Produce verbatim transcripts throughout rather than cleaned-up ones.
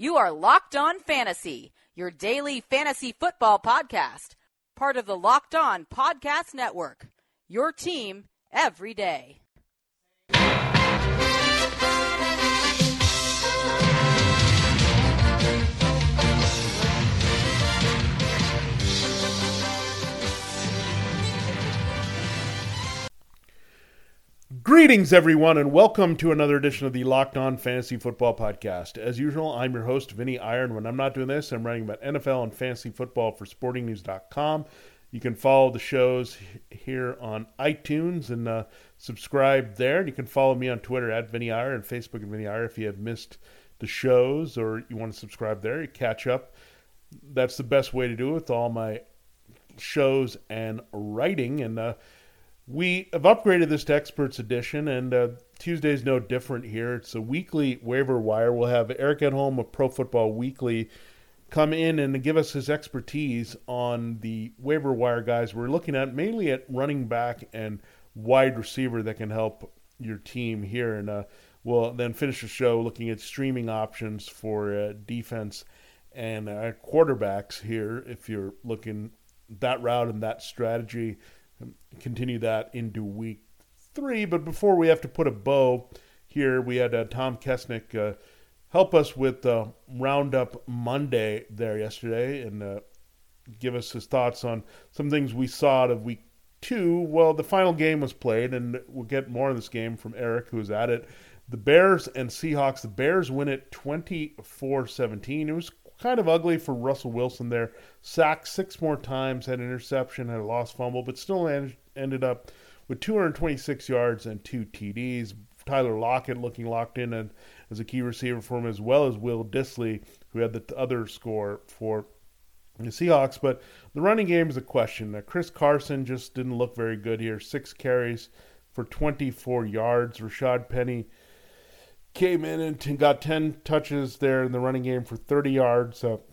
You are Locked On Fantasy, your daily fantasy football podcast, part of the Locked On Podcast Network, your team every day. Greetings, everyone, and welcome to another edition of the Locked On Fantasy Football Podcast. As usual, I'm your host, Vinny Iron. When I'm not doing this, I'm writing about N F L and fantasy football for sporting news dot com. You can follow the shows here on iTunes and uh, subscribe there. And you can follow me on Twitter at Vinny Iron and Facebook at Vinny Iron if you have missed the shows or you want to subscribe there. You catch up. That's the best way to do it with all my shows and writing. And uh, we have upgraded this to Experts Edition, and uh, Tuesday's no different here. It's a weekly waiver wire. We'll have Eric Edholm of Pro Football Weekly come in and give us his expertise on the waiver wire guys we're looking at, mainly at running back and wide receiver that can help your team here. And uh, we'll then finish the show looking at streaming options for uh, defense and uh, quarterbacks here if you're looking that route and that strategy. Continue that into week three. But before we have to put a bow here, we had uh, Tom Kesnick uh, help us with uh, Roundup Monday there yesterday and uh, give us his thoughts on some things we saw out of week two. Well, the final game was played, and we'll get more of this game from Eric, who's at it. The Bears and Seahawks. The Bears win it twenty-four seventeen. It was kind of ugly for Russell Wilson there. Sacked six more times, had an interception, had a lost fumble, but still en- ended up with two hundred twenty-six yards and two T Ds. Tyler Lockett looking locked in and, as a key receiver for him, as well as Will Dissly, who had the other score for the Seahawks. But the running game is a question. Uh, Chris Carson just didn't look very good here. Six carries for twenty-four yards. Rashad Penny came in and got ten touches there in the running game for thirty yards. So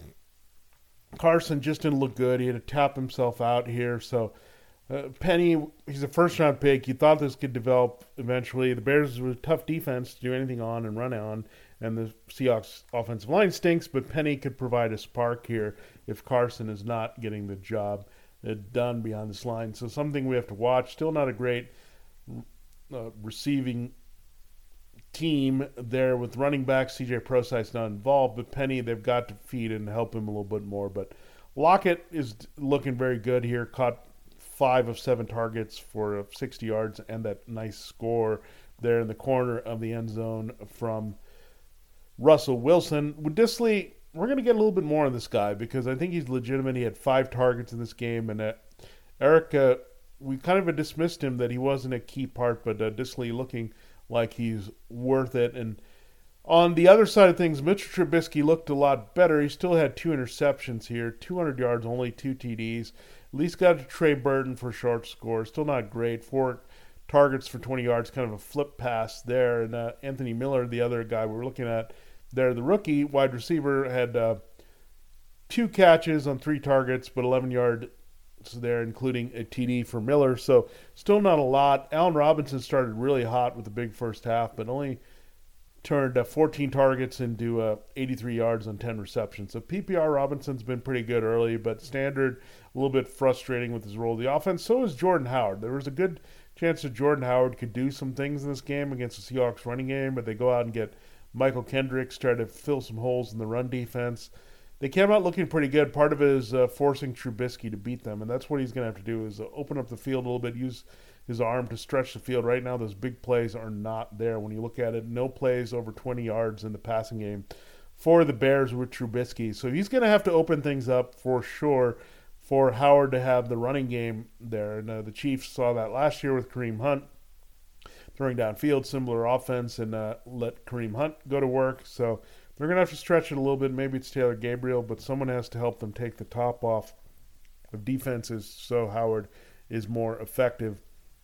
Carson just didn't look good. He had to tap himself out here. So uh, Penny, he's a first-round pick. You thought this could develop eventually. The Bears were a tough defense to do anything on and run on, and the Seahawks offensive line stinks, but Penny could provide a spark here if Carson is not getting the job done beyond this line. So something we have to watch. Still not a great uh, receiving team there with running back. C J Prosite's not involved, but Penny, they've got to feed and help him a little bit more. But Lockett is looking very good here. Caught five of seven targets for sixty yards and that nice score there in the corner of the end zone from Russell Wilson. With Dissly, we're going to get a little bit more on this guy because I think he's legitimate. He had five targets in this game, and uh, Eric, uh, we kind of dismissed him that he wasn't a key part, but uh, Dissly looking like he's worth it. And on the other side of things, Mitchell Trubisky looked a lot better. He still had two interceptions here, two hundred yards, only two T Ds. At least got to Trey Burton for a short score. Still not great. Four targets for twenty yards, kind of a flip pass there. And uh, Anthony Miller, the other guy we were looking at there, the rookie wide receiver, had uh, two catches on three targets, but eleven yards there, including a T D for Miller. So still not a lot. Allen Robinson started really hot with the big first half, but only turned uh, fourteen targets into uh, eighty-three yards on ten receptions. So P P R Robinson's been pretty good early, but standard a little bit frustrating with his role of the offense. So is Jordan Howard. There was a good chance that Jordan Howard could do some things in this game against the Seahawks running game, but they go out and get Michael Kendricks, try to fill some holes in the run defense. They came out looking pretty good. Part of it is uh, forcing Trubisky to beat them, and that's what he's going to have to do is uh, open up the field a little bit, use his arm to stretch the field. Right now, those big plays are not there. When you look at it, no plays over twenty yards in the passing game for the Bears with Trubisky. So he's going to have to open things up for sure for Howard to have the running game there. And uh, the Chiefs saw that last year with Kareem Hunt throwing downfield, similar offense, and uh, let Kareem Hunt go to work. So they're going to have to stretch it a little bit. Maybe it's Taylor Gabriel, but someone has to help them take the top off of defenses so Howard is more effective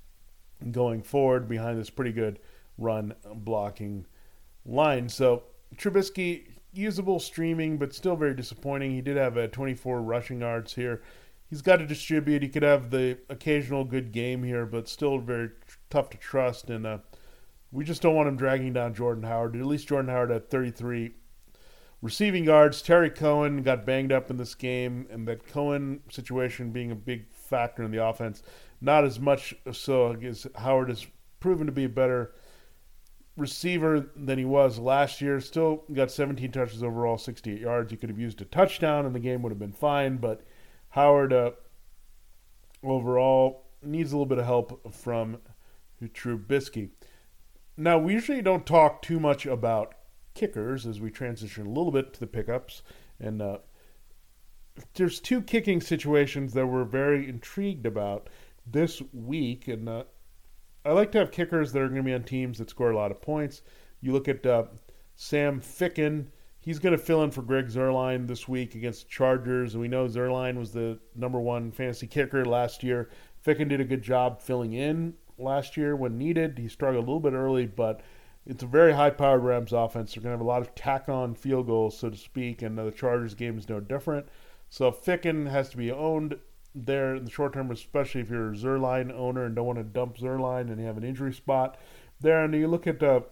going forward behind this pretty good run blocking line. So Trubisky, usable streaming, but still very disappointing. He did have a twenty-four rushing yards here. He's got to distribute. He could have the occasional good game here, but still very tough to trust. And uh, we just don't want him dragging down Jordan Howard. At least Jordan Howard had thirty-three receiving yards, Terry Cohen got banged up in this game, and that Cohen situation being a big factor in the offense, not as much so as Howard has proven to be a better receiver than he was last year. Still got seventeen touches overall, sixty-eight yards. He could have used a touchdown, and the game would have been fine, but Howard uh, overall needs a little bit of help from Trubisky. Now, we usually don't talk too much about kickers as we transition a little bit to the pickups, and uh, there's two kicking situations that we're very intrigued about this week, and uh, I like to have kickers that are going to be on teams that score a lot of points. You look at uh, Sam Ficken. He's going to fill in for Greg Zuerlein this week against the Chargers, and we know Zuerlein was the number one fantasy kicker last year. Ficken did a good job filling in last year when needed. He struggled a little bit early, but it's a very high-powered Rams offense. They're going to have a lot of tack-on field goals, so to speak, and the Chargers game is no different. So Ficken has to be owned there in the short term, especially if you're a Zuerlein owner and don't want to dump Zuerlein and you have an injury spot there. And you look at uh,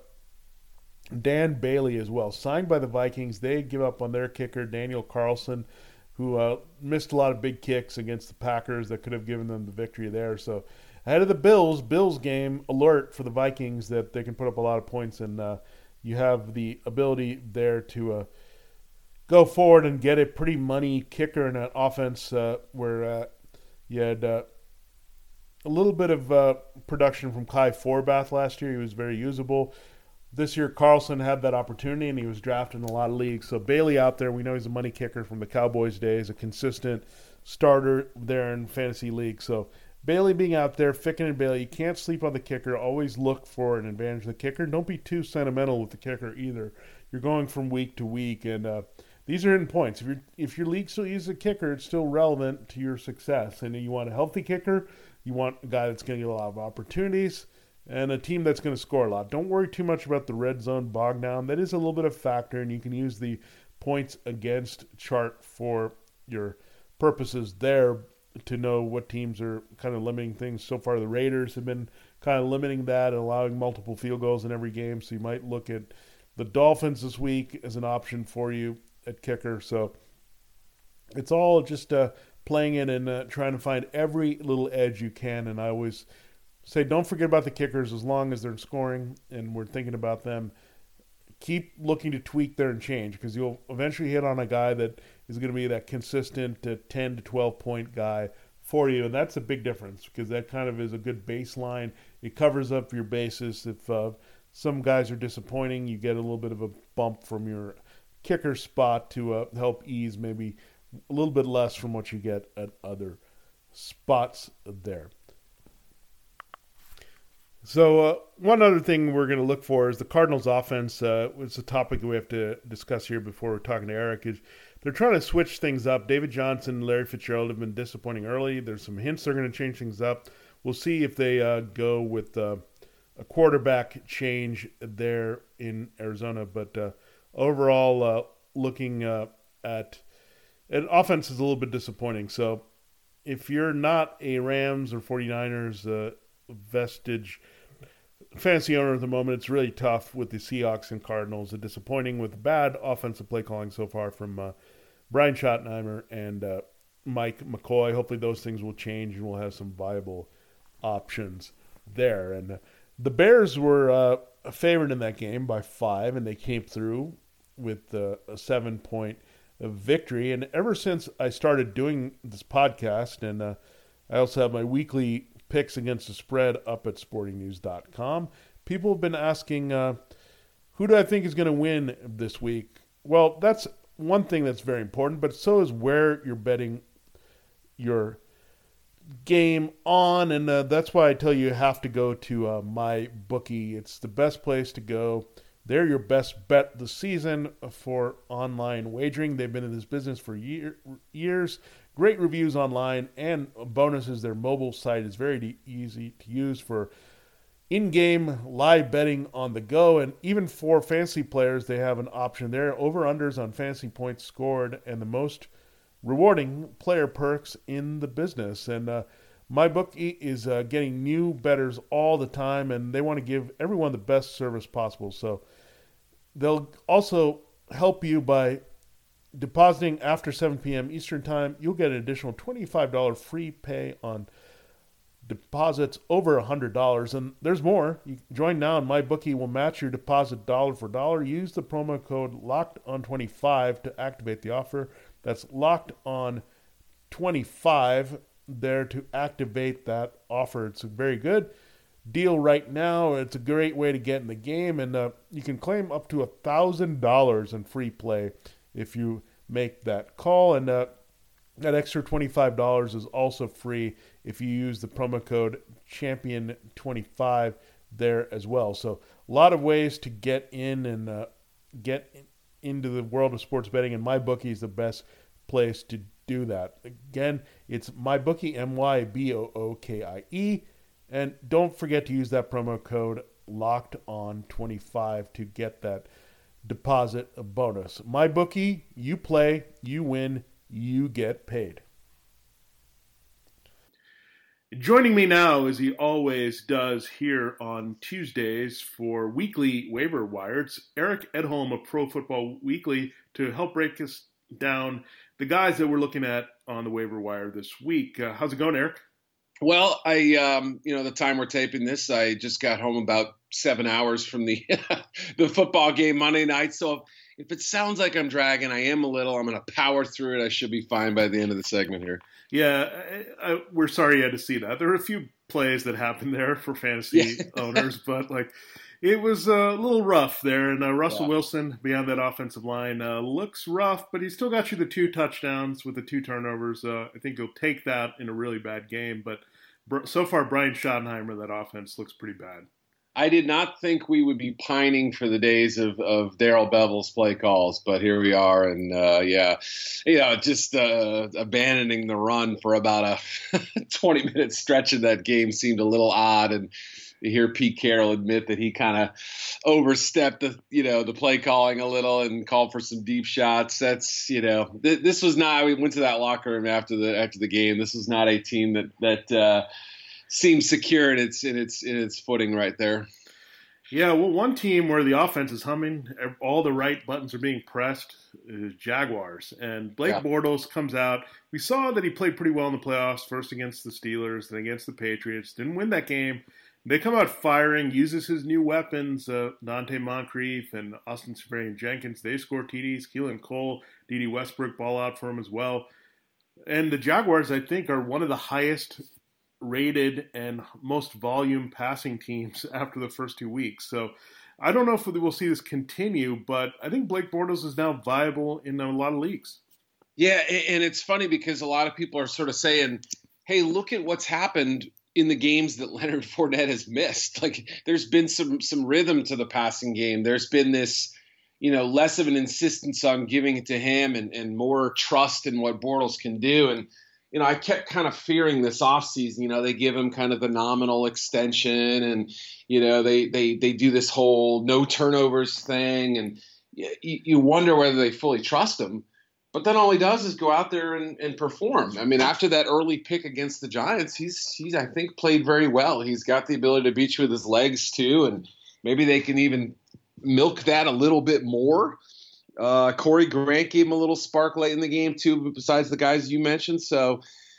Dan Bailey as well, signed by the Vikings. They give up on their kicker, Daniel Carlson, who uh, missed a lot of big kicks against the Packers that could have given them the victory there. So ahead of the Bills, Bills game, alert for the Vikings that they can put up a lot of points, and uh, you have the ability there to uh, go forward and get a pretty money kicker in that offense uh, where uh, you had uh, a little bit of uh, production from Kai Forbath last year. He was very usable. This year, Carlson had that opportunity, and he was drafted in a lot of leagues. So Bailey out there, we know he's a money kicker from the Cowboys days, a consistent starter there in fantasy league. So Bailey being out there, Ficken and Bailey, you can't sleep on the kicker. Always look for an advantage of the kicker. Don't be too sentimental with the kicker either. You're going from week to week, and uh, these are hidden points. If, you're, if your league still uses a kicker, it's still relevant to your success. And you want a healthy kicker. You want a guy that's going to get a lot of opportunities and a team that's going to score a lot. Don't worry too much about the red zone bog down. That is a little bit of a factor, and you can use the points against chart for your purposes there to know what teams are kind of limiting things. So far, the Raiders have been kind of limiting that and allowing multiple field goals in every game. So you might look at the Dolphins this week as an option for you at kicker. So it's all just uh, playing it and uh, trying to find every little edge you can. And I always say, don't forget about the kickers as long as they're scoring and we're thinking about them. Keep looking to tweak there and change, because you'll eventually hit on a guy that is going to be that consistent uh, ten to twelve point guy for you. And that's a big difference, because that kind of is a good baseline. It covers up your bases. If uh, some guys are disappointing, you get a little bit of a bump from your kicker spot to uh, help ease maybe a little bit less from what you get at other spots there. So uh, one other thing we're going to look for is the Cardinals' offense. Uh, it's a topic that we have to discuss here before we're talking to Eric. Is they're trying to switch things up. David Johnson and Larry Fitzgerald have been disappointing early. There's some hints they're going to change things up. We'll see if they uh, go with uh, a quarterback change there in Arizona. But uh, overall, uh, looking uh, at an offense is a little bit disappointing. So if you're not a Rams or 49ers uh, vestige fantasy owner at the moment, it's really tough with the Seahawks and Cardinals. It's disappointing with bad offensive play calling so far from uh, Brian Schottenheimer and uh, Mike McCoy. Hopefully those things will change and we'll have some viable options there. And uh, the Bears were uh, a favorite in that game by five, and they came through with uh, a seven-point victory. And ever since I started doing this podcast, and uh, I also have my weekly picks against the spread up at sporting news dot com. People have been asking, uh, who do I think is going to win this week? Well, that's one thing that's very important, but so is where you're betting your game on, and uh, that's why I tell you you have to go to uh, MyBookie. It's the best place to go. They're your best bet this season for online wagering. They've been in this business for year, years. Great reviews online and bonuses. Their mobile site is very easy to use for in-game live betting on the go. And even for fantasy players, they have an option there. Over-unders on fantasy points scored and the most rewarding player perks in the business. And uh, MyBookie is uh, getting new bettors all the time, and they want to give everyone the best service possible. So they'll also help you by depositing after seven p.m. Eastern Time, you'll get an additional twenty-five dollars free pay on deposits over one hundred dollars. And there's more. You join now and MyBookie will match your deposit dollar for dollar. Use the promo code locked on twenty-five to activate the offer. That's locked on twenty-five there to activate that offer. It's a very good deal right now. It's a great way to get in the game, and uh, you can claim up to one thousand dollars in free play if you make that call. And uh, that extra twenty-five dollars is also free if you use the promo code champion twenty-five there as well. So a lot of ways to get in and uh, get into the world of sports betting, and MyBookie is the best place to do that. Again, it's MyBookie, M Y B O O K I E. And don't forget to use that promo code locked on twenty-five to get that deposit bonus. MyBookie, you play, you win, you get paid. Joining me now, as he always does here on Tuesdays for weekly waiver wire, it's Eric Edholm of Pro Football Weekly to help break us down the guys that we're looking at on the waiver wire this week. Uh, how's it going, Eric? Well, I, um, you know, the time we're taping this, I just got home about seven hours from the the football game Monday night. So if it sounds like I'm dragging, I am a little. I'm going to power through it. I should be fine by the end of the segment here. Yeah, I, I, we're sorry you had to see that. There were a few plays that happened there for fantasy yeah. owners, but like it was a little rough there. And uh, Russell yeah. Wilson, beyond that offensive line, uh, looks rough, but he still got you the two touchdowns with the two turnovers. Uh, I think he'll take that in a really bad game, but so far, Brian Schottenheimer, that offense looks pretty bad. I did not think we would be pining for the days of, of Darrell Bevell's play calls, but here we are. And, uh, yeah, you know, just uh, abandoning the run for about a twenty-minute stretch of that game seemed a little odd. And to hear Pete Carroll admit that he kind of overstepped the, you know, the play calling a little and called for some deep shots. That's, you know, th- this was not, we went to that locker room after the, after the game. This was not a team that, that uh, seems secure in its, in its, in its footing right there. Yeah, well, one team where the offense is humming, all the right buttons are being pressed, is Jaguars. And Blake yeah. Bortles comes out. We saw that he played pretty well in the playoffs, first against the Steelers, then against the Patriots. Didn't win that game. They come out firing, uses his new weapons, uh, Dante Moncrief and Austin Seferian-Jenkins. They score T Ds. Keelan Cole, D D Westbrook ball out for him as well. And the Jaguars, I think, are one of the highest rated and most volume passing teams after the first two weeks. So I don't know if we'll see this continue, but I think Blake Bortles is now viable in a lot of leagues. Yeah, and it's funny because a lot of people are sort of saying, hey, look at what's happened in the games that Leonard Fournette has missed. Like there's been some some rhythm to the passing game. There's been this, you know, less of an insistence on giving it to him and, and more trust in what Bortles can do. And, you know, I kept kind of fearing this offseason, you know, they give him kind of the nominal extension and, you know, they they they do this whole no turnovers thing. And you, you wonder whether they fully trust him. But then all he does is go out there and, and perform. I mean, after that early pick against the Giants, he's, he's, I think, played very well. He's got the ability to beat you with his legs, too, and maybe they can even milk that a little bit more. Uh, Corey Grant gave him a little spark late in the game, too, besides the guys you mentioned. So,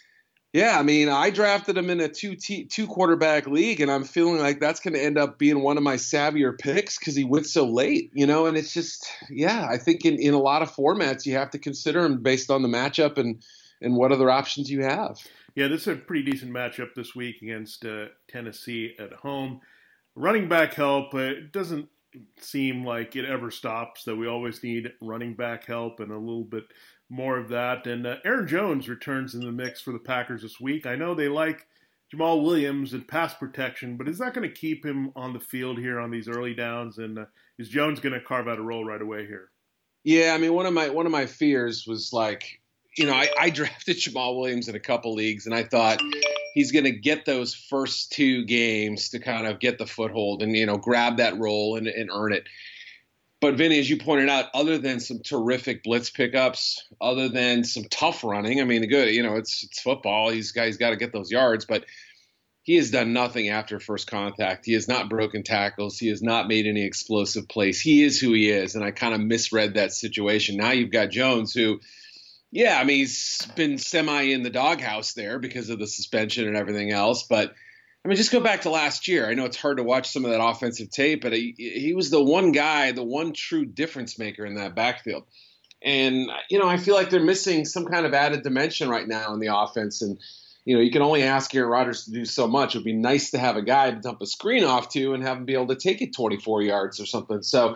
yeah, I mean, I drafted him in a two t- two quarterback league, and I'm feeling like that's going to end up being one of my savvier picks because he went so late, you know. And it's just, yeah, I think in, in a lot of formats you have to consider him based on the matchup and and what other options you have. Yeah, this is a pretty decent matchup this week against uh, Tennessee at home. Running back help, uh, it doesn't seem like it ever stops, that we always need running back help and a little bit more of that. And uh, Aaron Jones returns in the mix for the Packers this week. I know they like Jamal Williams and pass protection, but is that going to keep him on the field here on these early downs? And uh, is Jones going to carve out a role right away here? Yeah, I mean, one of my one of my fears was like, you know, I, I drafted Jamal Williams in a couple leagues, and I thought he's going to get those first two games to kind of get the foothold and, you know, grab that role and, and earn it. But Vinny, as you pointed out, other than some terrific blitz pickups, other than some tough running, I mean, good, you know, it's it's football. He's got, he's got to get those yards. But he has done nothing after first contact. He has not broken tackles. He has not made any explosive plays. He is who he is, and I kind of misread that situation. Now you've got Jones who, yeah, I mean, he's been semi in the doghouse there because of the suspension and everything else. But, I mean, just go back to last year. I know it's hard to watch some of that offensive tape, but he, he was the one guy, the one true difference maker in that backfield. And, you know, I feel like they're missing some kind of added dimension right now in the offense. And, you know, you can only ask Aaron Rodgers to do so much. It would be nice to have a guy to dump a screen off to and have him be able to take it twenty-four yards or something. So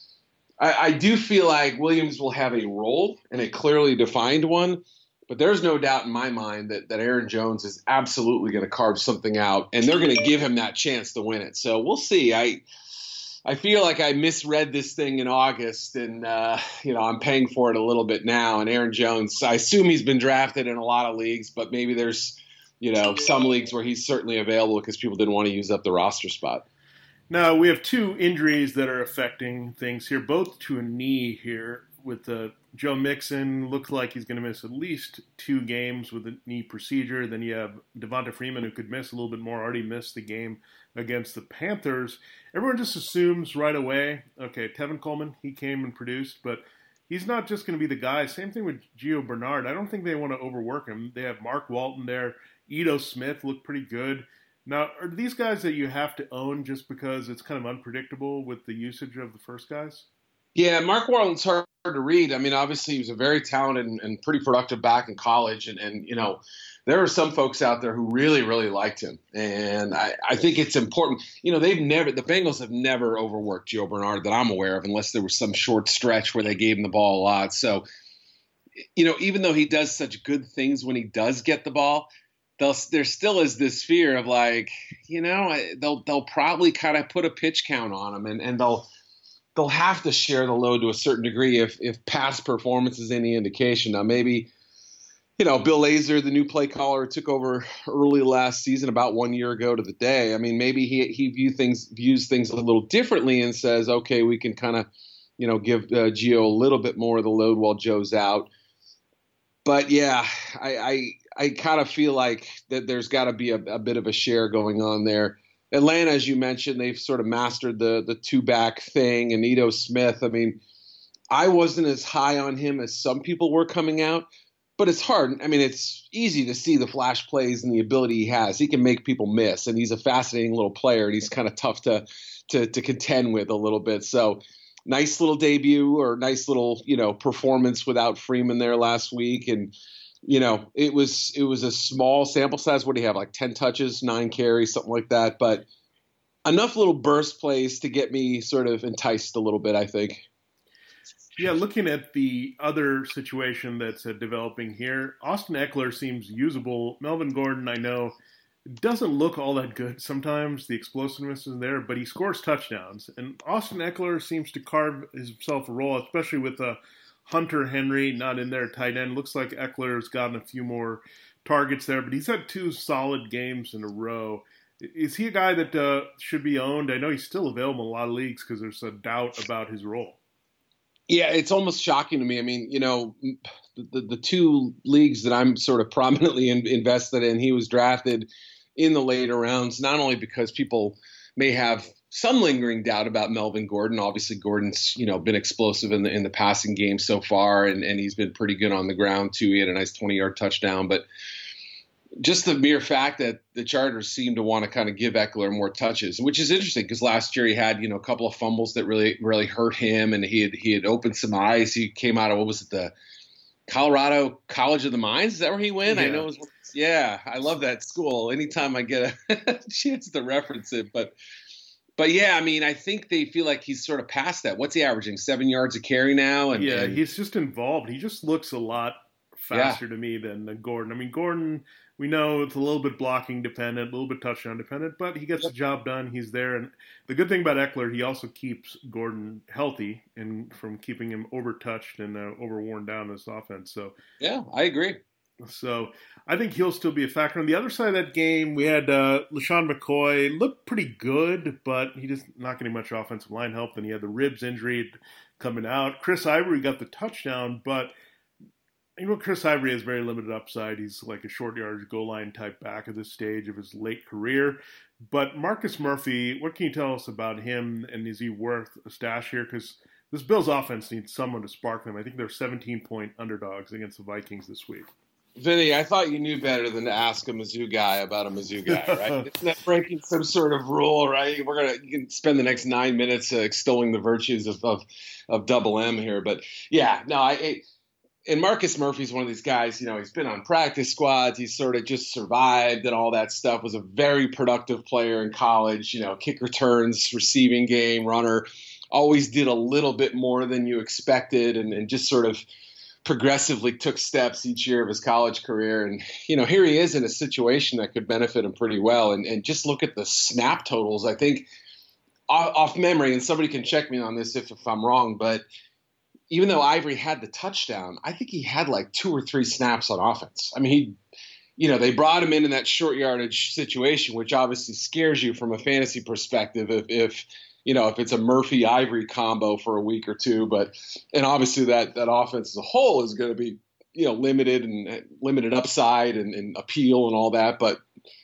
I, I do feel like Williams will have a role and a clearly defined one. But there's no doubt in my mind that, that Aaron Jones is absolutely going to carve something out, and they're going to give him that chance to win it. So we'll see. I I feel like I misread this thing in August, and, uh, you know, I'm paying for it a little bit now. And Aaron Jones, I assume he's been drafted in a lot of leagues, but maybe there's, you know, some leagues where he's certainly available because people didn't want to use up the roster spot. Now, we have two injuries that are affecting things here, both to a knee here. With uh, Joe Mixon, looks like he's going to miss at least two games with a knee procedure. Then you have Devonta Freeman, who could miss a little bit more, already missed the game against the Panthers. Everyone just assumes right away, okay, Tevin Coleman, he came and produced, but he's not just going to be the guy. Same thing with Gio Bernard. I don't think they want to overwork him. They have Mark Walton there. Ito Smith looked pretty good. Now, are these guys that you have to own just because it's kind of unpredictable with the usage of the first guys? Yeah, Mark Walton's hard to read. I mean, obviously he was a very talented and, and pretty productive back in college. And, and, you know, there are some folks out there who really, really liked him. And I, I think it's important. You know, they've never – the Bengals have never overworked Gio Bernard that I'm aware of, unless there was some short stretch where they gave him the ball a lot. So, you know, even though he does such good things when he does get the ball, they'll, there still is this fear of like, you know, they'll they'll probably kind of put a pitch count on him, and, and they'll – they'll have to share the load to a certain degree if if past performance is any indication. Now, maybe, you know, Bill Lazor, the new play caller, took over early last season, about one year ago to the day. I mean, maybe he he view things views things a little differently and says, okay, we can kind of, you know, give uh, Gio a little bit more of the load while Joe's out. But yeah, I I, I kind of feel like that there's got to be a, a bit of a share going on there. Atlanta, as you mentioned, they've sort of mastered the the two-back thing. And Ito Smith, I mean, I wasn't as high on him as some people were coming out, but it's hard. I mean, it's easy to see the flash plays and the ability he has. He can make people miss, and he's a fascinating little player, and he's kind of tough to to to contend with a little bit. So nice little debut or nice little, you know, performance without Freeman there last week. And you know, it was it was a small sample size. What do you have, like ten touches, nine carries, something like that? But enough little burst plays to get me sort of enticed a little bit, I think. Yeah, looking at the other situation that's uh, developing here, Austin Eckler seems usable. Melvin Gordon, I know, doesn't look all that good. Sometimes the explosiveness is there, but he scores touchdowns. And Austin Eckler seems to carve himself a role, especially with the uh, Hunter Henry not in there, tight end. Looks like Eckler's gotten a few more targets there, but he's had two solid games in a row. Is he a guy that uh, should be owned? I know he's still available in a lot of leagues because there's a doubt about his role. Yeah, it's almost shocking to me. I mean, you know, the, the two leagues that I'm sort of prominently in, invested in, he was drafted in the later rounds, not only because people may have some lingering doubt about Melvin Gordon. Obviously, Gordon's, you know, been explosive in the in the passing game so far, and, and he's been pretty good on the ground too. He had a nice twenty-yard touchdown, but just the mere fact that the Chargers seem to want to kind of give Eckler more touches, which is interesting because last year he had, you know, a couple of fumbles that really really hurt him, and he had he had opened some eyes. He came out of, what was it, the Colorado College of the Mines? Is that where he went? Yeah. I know it was. Yeah, I love that school. Anytime I get a chance to reference it, but. But, yeah, I mean, I think they feel like he's sort of past that. What's he averaging, seven yards a carry now? And, yeah, and, he's just involved. He just looks a lot faster yeah. to me than, than Gordon. I mean, Gordon, we know it's a little bit blocking dependent, a little bit touchdown dependent, but he gets yep. the job done. He's there. And the good thing about Eckler, he also keeps Gordon healthy and from keeping him overtouched and uh, overworn down in this offense. So yeah, I agree. So I think he'll still be a factor. On the other side of that game, we had uh, LaShawn McCoy. Looked pretty good, but he just not getting much offensive line help. Then he had the ribs injury coming out. Chris Ivory got the touchdown, but You know, Chris Ivory has very limited upside. He's like a short yardage goal line type back at this stage of his late career. But Marcus Murphy, what can you tell us about him, and is he worth a stash here? Because this Bills offense needs someone to spark them. I think they're seventeen-point underdogs against the Vikings this week. Vinny, I thought you knew better than to ask a Mizzou guy about a Mizzou guy, right? It's not breaking some sort of rule, right? We're gonna you can spend the next nine minutes uh, extolling the virtues of, of of Double M here, but yeah, no, I. I And Marcus Murphy's one of these guys, you know, he's been on practice squads. He's sort of just survived and all that stuff. Was a very productive player in college, you know, kick returns, receiving game, runner. Always did a little bit more than you expected and, and just sort of progressively took steps each year of his college career. And, you know, here he is in a situation that could benefit him pretty well. And, and just look at the snap totals. I think off, off memory, and somebody can check me on this if, if I'm wrong, but even though Ivory had the touchdown, I think he had like two or three snaps on offense. I mean, he, you know, they brought him in in that short yardage situation, which obviously scares you from a fantasy perspective if, if you know, if it's a Murphy Ivory combo for a week or two. But, and obviously that, that offense as a whole is going to be, you know, limited and limited upside and, and appeal and all that. But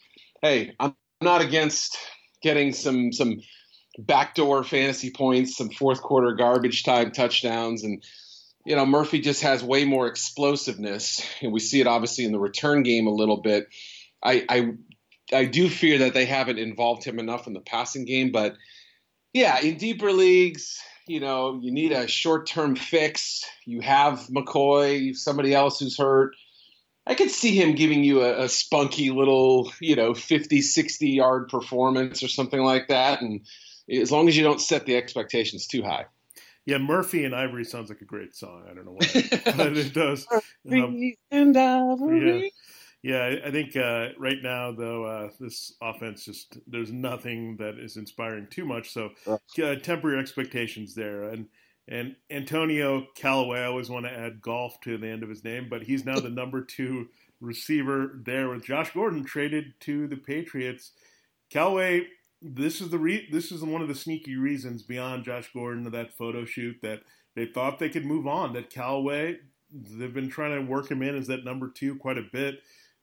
hey, I'm not against getting some, some, backdoor fantasy points, some fourth quarter garbage time touchdowns. And, you know, Murphy just has way more explosiveness. And we see it obviously in the return game a little bit. I, I, I do fear that they haven't involved him enough in the passing game, but yeah, in deeper leagues, you know, you need a short-term fix. You have McCoy, somebody else who's hurt. I could see him giving you a, a spunky little, you know, fifty, sixty yard performance or something like that. And as long as you don't set the expectations too high. Yeah, Murphy and Ivory sounds like a great song. I don't know why, but it does. Murphy um, and Ivory. Yeah, yeah. I think uh, right now, though, uh, this offense just there's nothing that is inspiring too much. So uh, temper your expectations there. And and Antonio Callaway, I always want to add golf to the end of his name, but he's now the number two receiver there with Josh Gordon traded to the Patriots. Callaway. This is the re- this is one of the sneaky reasons beyond Josh Gordon of that photo shoot that they thought they could move on. That Callaway, they've been trying to work him in as that number two quite a bit.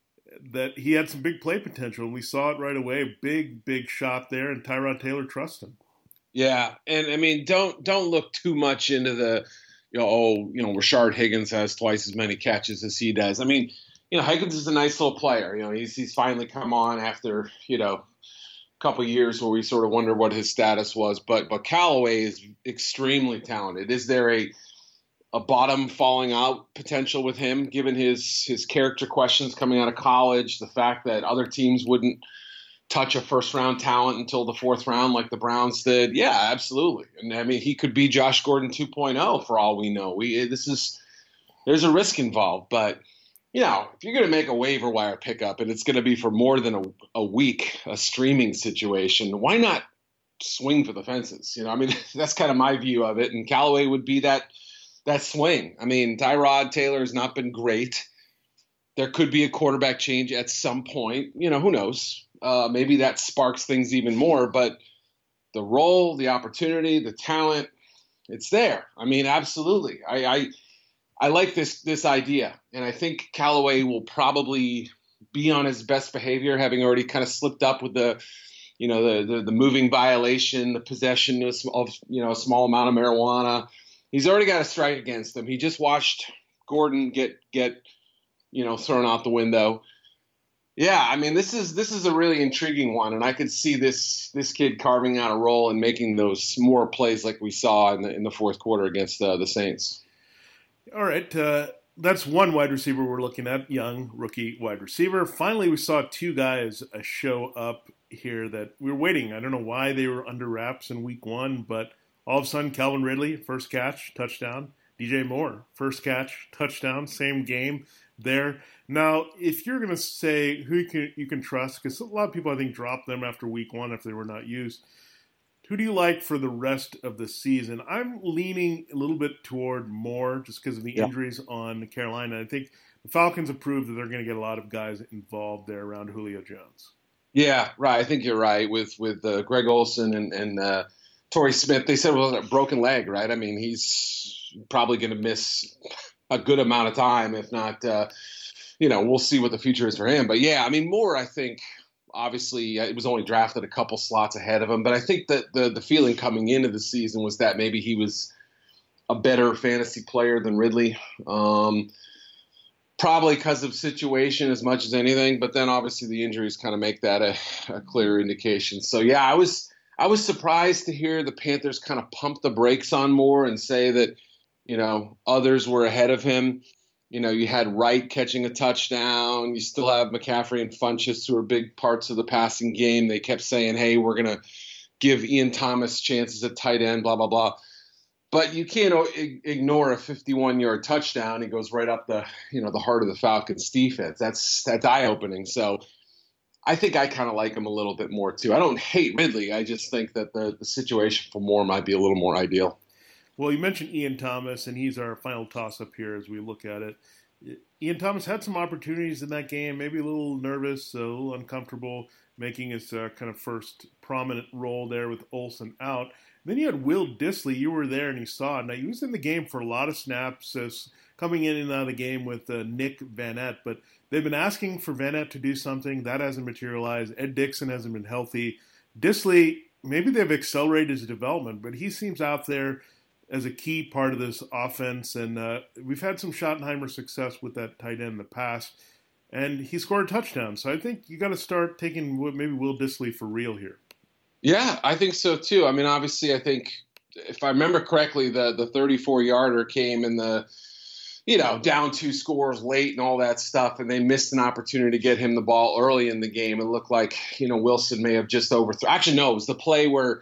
That he had some big play potential, and we saw it right away. Big, big shot there, and Tyrod Taylor trusts him. Yeah, and I mean, don't don't look too much into the, you know, oh, you know, Rashard Higgins has twice as many catches as he does. I mean, you know, Higgins is a nice little player. You know, he's he's finally come on after, you know, couple of years where we sort of wonder what his status was, but but Callaway is extremely talented. Is there a a bottom falling out potential with him, given his his character questions coming out of college, the fact that other teams wouldn't touch a first round talent until the fourth round like the Browns did? Yeah, absolutely. And I mean, he could be Josh Gordon two point oh for all we know. We this is there's a risk involved, but you know, if you're going to make a waiver wire pickup and it's going to be for more than a, a week, a streaming situation, why not swing for the fences? You know, I mean, that's kind of my view of it. And Callaway would be that that swing. I mean, Tyrod Taylor has not been great. There could be a quarterback change at some point. You know, who knows? Uh, maybe that sparks things even more. But the role, the opportunity, the talent, it's there. I mean, absolutely. I, I I like this this idea, and I think Callaway will probably be on his best behavior, having already kind of slipped up with the, you know, the the, the moving violation, the possession of, of you know a small amount of marijuana. He's already got a strike against him. He just watched Gordon get get you know thrown out the window. Yeah, I mean this is this is a really intriguing one, and I could see this this kid carving out a role and making those more plays like we saw in the in the fourth quarter against uh, the Saints. All right, uh, that's one wide receiver we're looking at, young rookie wide receiver. Finally, we saw two guys uh, show up here that we were waiting. I don't know why they were under wraps in week one, but all of a sudden, Calvin Ridley, first catch, touchdown. D J Moore, first catch, touchdown, same game there. Now, if you're going to say who you can, you can trust, because a lot of people, I think, dropped them after week one if they were not used. Who do you like for the rest of the season? I'm leaning a little bit toward Moore just because of the yeah. injuries on Carolina. I think the Falcons have proved that they're going to get a lot of guys involved there around Julio Jones. Yeah, right. I think you're right with with uh, Greg Olsen and, and uh, Torrey Smith. They said it was a broken leg, right? I mean, he's probably going to miss a good amount of time, if not, uh, you know, we'll see what the future is for him. But yeah, I mean, Moore, I think, obviously, it was only drafted a couple slots ahead of him. But I think that the the feeling coming into the season was that maybe he was a better fantasy player than Ridley. Um, probably because of situation as much as anything. But then obviously the injuries kind of make that a, a clear indication. So yeah, I was I was surprised to hear the Panthers kind of pump the brakes on Moore and say that, you know, others were ahead of him. You know, you had Wright catching a touchdown. You still have McCaffrey and Funchess, who are big parts of the passing game. They kept saying, hey, we're going to give Ian Thomas chances at tight end, blah, blah, blah. But you can't ignore a fifty-one-yard touchdown. He goes right up the, you know, the heart of the Falcons defense. That's that's eye-opening. So I think I kind of like him a little bit more, too. I don't hate Ridley. I just think that the, the situation for Moore might be a little more ideal. Well, you mentioned Ian Thomas, and he's our final toss-up here as we look at it. Ian Thomas had some opportunities in that game, maybe a little nervous, a little uncomfortable, making his uh, kind of first prominent role there with Olsen out. Then you had Will Dissly. You were there and you saw it. Now, he was in the game for a lot of snaps, uh, coming in and out of the game with uh, Nick Vanette, but they've been asking for Vanette to do something. That hasn't materialized. Ed Dixon hasn't been healthy. Dissly, maybe they've accelerated his development, but he seems out there as a key part of this offense, and uh, we've had some Schottenheimer success with that tight end in the past, and he scored a touchdown. So I think you got to start taking maybe Will Dissly for real here. Yeah, I think so too. I mean, obviously, I think if I remember correctly, the the thirty-four-yarder came in the, you know, down two scores late and all that stuff, and they missed an opportunity to get him the ball early in the game. It looked like, you know, Wilson may have just overthrown. Actually, no, it was the play where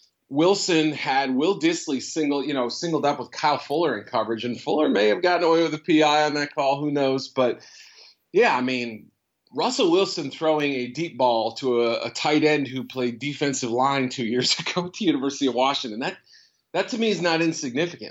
Wilson had Will Dissly single, you know, singled up with Kyle Fuller in coverage, and Fuller may have gotten away with a P I on that call. Who knows? But yeah, I mean, Russell Wilson throwing a deep ball to a, a tight end who played defensive line two years ago at the University of Washington. That, that to me is not insignificant.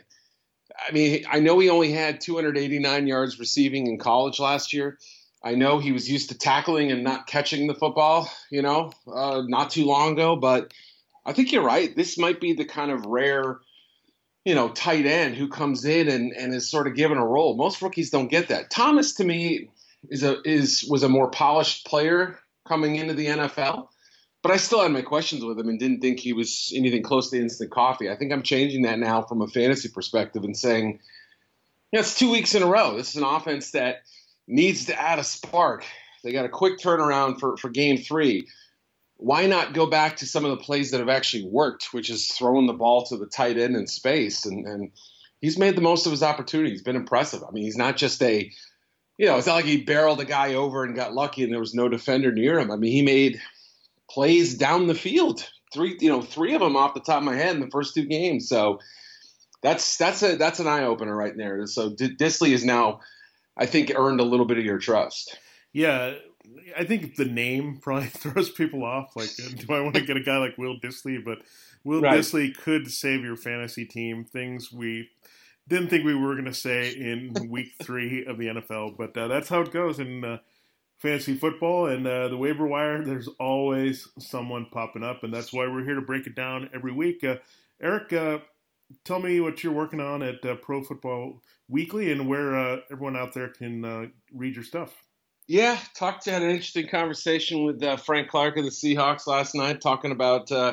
I mean, I know he only had two hundred eighty-nine yards receiving in college last year. I know he was used to tackling and not catching the football, you know, uh, not too long ago, but I think you're right. This might be the kind of rare, you know, tight end who comes in and, and is sort of given a role. Most rookies don't get that. Thomas, to me, is a is was a more polished player coming into the N F L, but I still had my questions with him and didn't think he was anything close to instant coffee. I think I'm changing that now from a fantasy perspective and saying, yeah, it's two weeks in a row. This is an offense that needs to add a spark. They got a quick turnaround for, for game three. Why not go back to some of the plays that have actually worked, which is throwing the ball to the tight end in space? And, and he's made the most of his opportunity. He's been impressive. I mean, he's not just a, you know, it's not like he barreled a guy over and got lucky and there was no defender near him. I mean, he made plays down the field, three, you know, three of them off the top of my head in the first two games. So that's that's a that's an eye opener right there. So D- Dissly is now, I think, earned a little bit of your trust. Yeah. I think the name probably throws people off. Like, do I want to get a guy like Will Dissly? But Will right. Dissly could save your fantasy team. Things we didn't think we were going to say in week three of the N F L. But uh, that's how it goes in uh, fantasy football. And uh, the waiver wire, there's always someone popping up. And that's why we're here to break it down every week. Uh, Eric, uh, tell me what you're working on at uh, Pro Football Weekly and where uh, everyone out there can uh, read your stuff. Yeah, talked to had an interesting conversation with uh, Frank Clark of the Seahawks last night, talking about uh,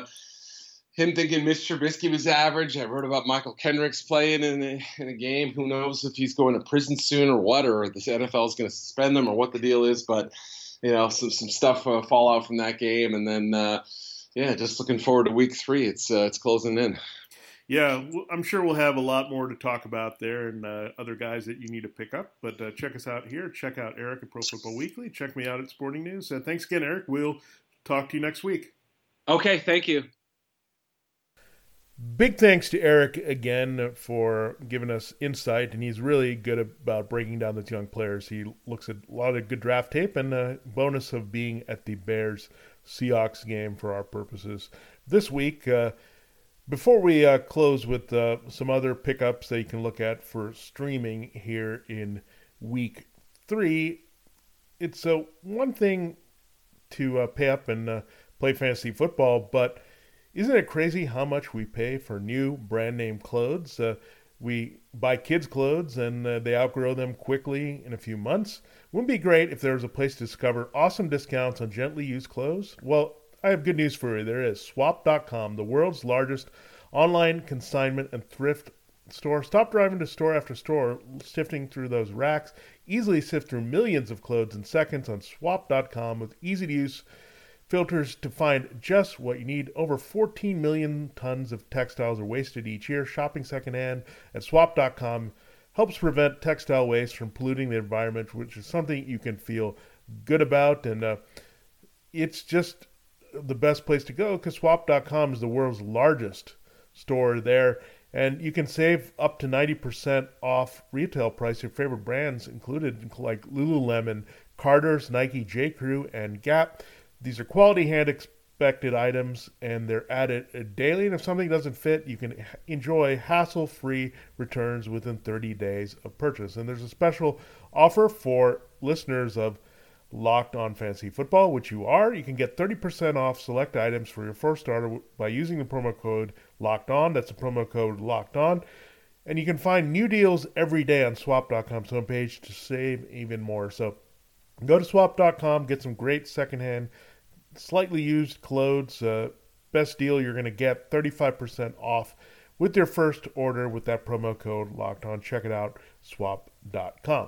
him thinking Mitch Trubisky was average. I wrote about Michael Kendricks playing in a, in a game. Who knows if he's going to prison soon or what, or the N F L is going to suspend him or what the deal is. But, you know, some some stuff uh, fall out from that game. And then, uh, yeah, just looking forward to week three. It's uh, it's closing in. Yeah, I'm sure we'll have a lot more to talk about there and uh, other guys that you need to pick up. But uh, check us out here. Check out Eric at Pro Football Weekly. Check me out at Sporting News. Uh, thanks again, Eric. We'll talk to you next week. Okay, thank you. Big thanks to Eric again for giving us insight, and he's really good about breaking down those young players. He looks at a lot of good draft tape and a bonus of being at the Bears-Seahawks game for our purposes. This week, uh, Before we uh, close with uh, some other pickups that you can look at for streaming here in week three, it's uh, one thing to uh, pay up and uh, play fantasy football, but isn't it crazy how much we pay for new brand name clothes? Uh, we buy kids' clothes and uh, they outgrow them quickly in a few months. Wouldn't it be great if there was a place to discover awesome discounts on gently used clothes? Well, I have good news for you. There is swap dot com, the world's largest online consignment and thrift store. Stop driving to store after store, sifting through those racks. Easily sift through millions of clothes in seconds on swap dot com with easy-to-use filters to find just what you need. Over fourteen million tons of textiles are wasted each year. Shopping secondhand at swap dot com helps prevent textile waste from polluting the environment, which is something you can feel good about. And uh, it's just the best place to go because swap dot com is the world's largest store there. And you can save up to ninety percent off retail price. Your favorite brands included like Lululemon, Carter's, Nike, J. Crew, and Gap. These are quality hand-inspected items, and they're added daily. And if something doesn't fit, you can enjoy hassle-free returns within thirty days of purchase. And there's a special offer for listeners of Locked On Fantasy Football, which you are. You can get thirty percent off select items for your first order by using the promo code Locked On. That's the promo code Locked On. And you can find new deals every day on swap dot com's homepage to save even more. So go to swap dot com, get some great secondhand, slightly used clothes. Uh, best deal you're going to get, thirty-five percent off with your first order with that promo code Locked On. Check it out, swap dot com.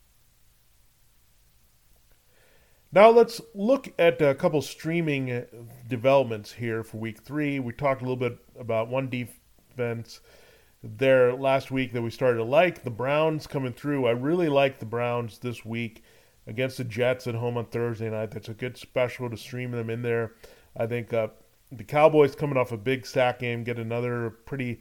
Now let's look at a couple streaming developments here for week three. We talked a little bit about one defense there last week that we started to like. The Browns coming through. I really like the Browns this week against the Jets at home on Thursday night. That's a good special to stream them in there. I think uh, the Cowboys coming off a big sack game get another pretty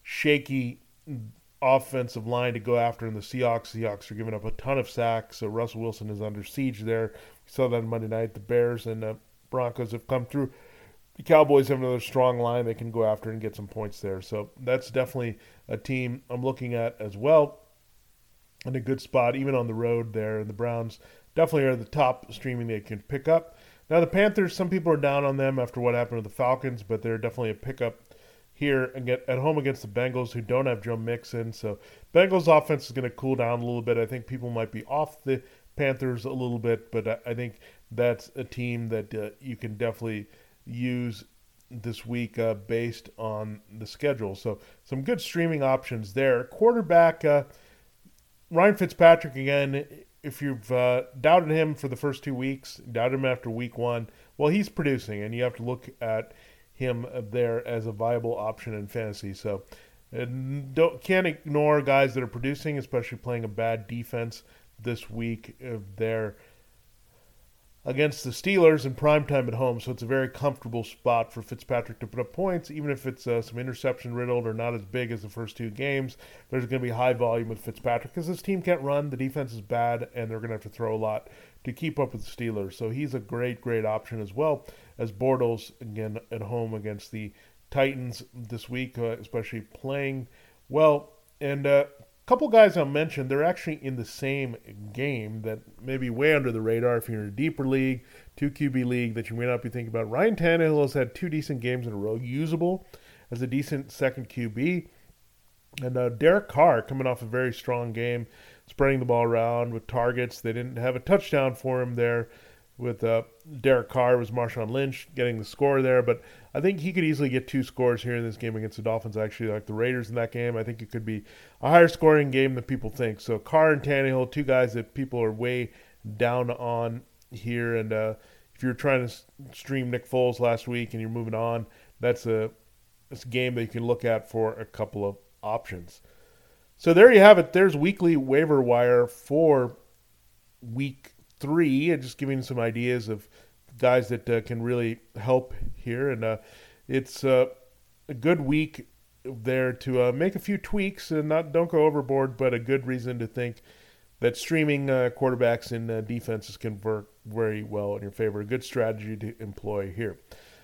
shaky offensive line to go after in the Seahawks. Seahawks are giving up a ton of sacks, so Russell Wilson is under siege there. We saw that on Monday night. The Bears and the Broncos have come through. The Cowboys have another strong line they can go after and get some points there. So that's definitely a team I'm looking at as well. In a good spot, even on the road there. And the Browns definitely are the top streaming they can pick up. Now the Panthers, some people are down on them after what happened with the Falcons, but they're definitely a pickup here and get at home against the Bengals, who don't have Joe Mixon. So Bengals offense is going to cool down a little bit. I think people might be off the Panthers a little bit, but I think that's a team that uh, you can definitely use this week uh, based on the schedule. So some good streaming options there. Quarterback, uh, Ryan Fitzpatrick again. If you've uh, doubted him for the first two weeks, doubted him after week one, well, he's producing, and you have to look at him there as a viable option in fantasy. So uh, don't, can't ignore guys that are producing, especially playing a bad defense this week uh, there against the Steelers in primetime at home. So it's a very comfortable spot for Fitzpatrick to put up points, even if it's uh, some interception riddled or not as big as the first two games. There's going to be high volume with Fitzpatrick because this team can't run. The defense is bad, and they're going to have to throw a lot to keep up with the Steelers. So he's a great, great option as well as Bortles, again, at home against the Titans this week, uh, especially playing well. And uh, a couple guys I'll mention, they're actually in the same game that may be way under the radar if you're in a deeper league, two Q B league that you may not be thinking about. Ryan Tannehill has had two decent games in a row, usable as a decent second Q B. And uh, Derek Carr coming off a very strong game, spreading the ball around with targets. They didn't have a touchdown for him there with uh, Derek Carr. It was Marshawn Lynch getting the score there. But I think he could easily get two scores here in this game against the Dolphins. I actually like the Raiders in that game. I think it could be a higher scoring game than people think. So Carr and Tannehill, two guys that people are way down on here. And uh, if you're trying to stream Nick Foles last week and you're moving on, that's a, that's a game that you can look at for a couple of options. So there you have it. There's weekly waiver wire for week three, and just giving some ideas of guys that uh, can really help here. And uh, it's uh, a good week there to uh, make a few tweaks and not don't go overboard, but a good reason to think that streaming uh, quarterbacks and uh, defenses can work very well in your favor. A good strategy to employ here.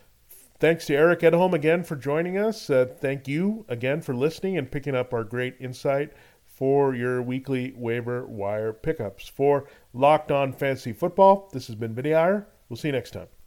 Thanks to Eric Edholm again for joining us. Uh, thank you again for listening and picking up our great insight for your weekly waiver wire pickups. For Locked On Fantasy Football, this has been Vinny Iyer. We'll see you next time.